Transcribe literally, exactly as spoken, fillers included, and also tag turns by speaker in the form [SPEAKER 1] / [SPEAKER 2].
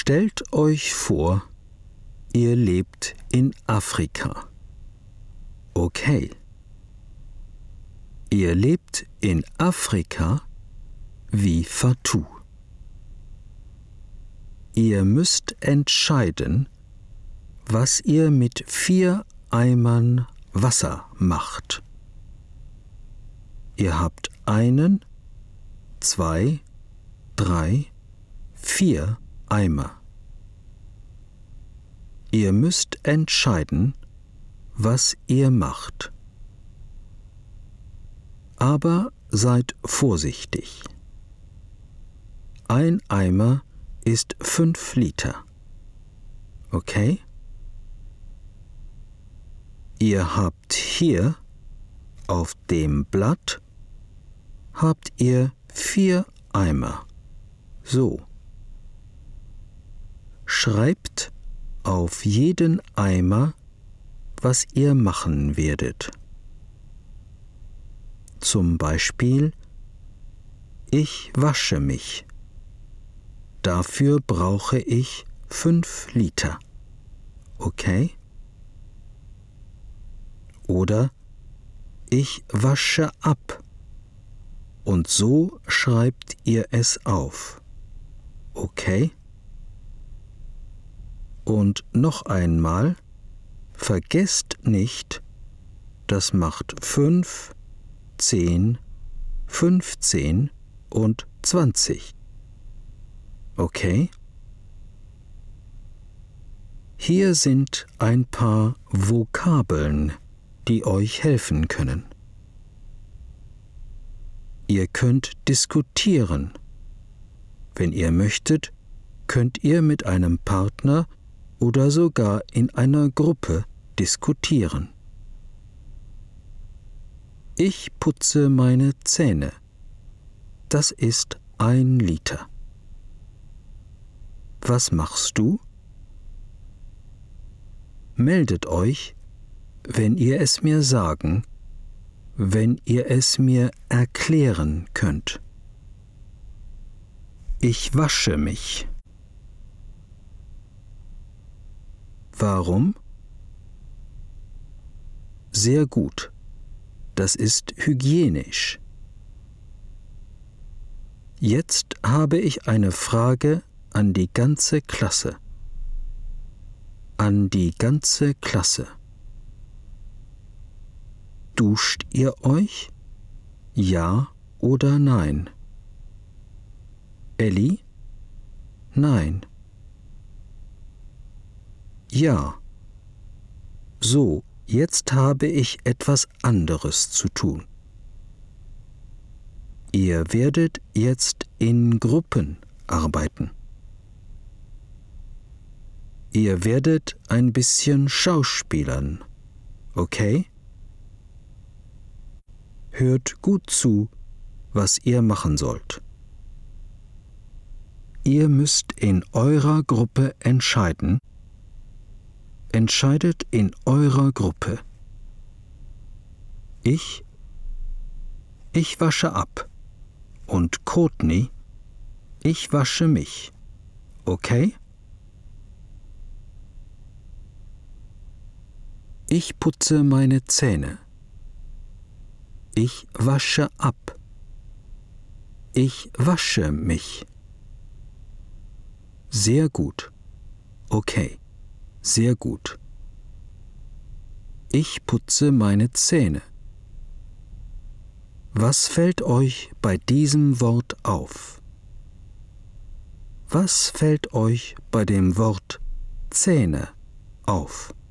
[SPEAKER 1] Stellt euch vor, ihr lebt in Afrika. Okay. Ihr lebt in Afrika wie Fatou. Ihr müsst entscheiden, was ihr mit vier Eimern Wasser macht. Ihr habt einen, zwei, drei, vier Eimer. Ihr müsst entscheiden, was ihr macht. Aber seid vorsichtig. Ein Eimer ist fünf Liter. Okay? Ihr habt hier auf dem Blatt habt ihr vier Eimer. So. Schreibt auf jeden Eimer, was ihr machen werdet. Zum Beispiel, ich wasche mich. Dafür brauche ich fünf Liter. Okay? Oder ich wasche ab. Und so schreibt ihr es auf. Okay? Und noch einmal, vergesst nicht, das macht fünf, zehn, fünfzehn und zwanzig. Okay? Hier sind ein paar Vokabeln, die euch helfen können. Ihr könnt diskutieren. Wenn ihr möchtet, könnt ihr mit einem Partner oder sogar in einer Gruppe diskutieren. Ich putze meine Zähne. Das ist ein Liter. Was machst du? Meldet euch, wenn ihr es mir sagen, wenn ihr es mir erklären könnt. Ich wasche mich. Warum? Sehr gut. Das ist hygienisch. Jetzt habe ich eine Frage an die ganze Klasse. An die ganze Klasse. Duscht ihr euch? Ja oder nein? Elli? Nein. Ja. So, jetzt habe ich etwas anderes zu tun. Ihr werdet jetzt in Gruppen arbeiten. Ihr werdet ein bisschen schauspielern, okay? Hört gut zu, was ihr machen sollt. Ihr müsst in eurer Gruppe entscheiden. Entscheidet in eurer Gruppe. Ich, ich wasche ab. Und Courtney, ich wasche mich. Okay? Ich putze meine Zähne. Ich wasche ab. Ich wasche mich. Sehr gut. Okay. Sehr gut. Ich putze meine Zähne. Was fällt euch bei diesem Wort auf? Was fällt euch bei dem Wort Zähne auf?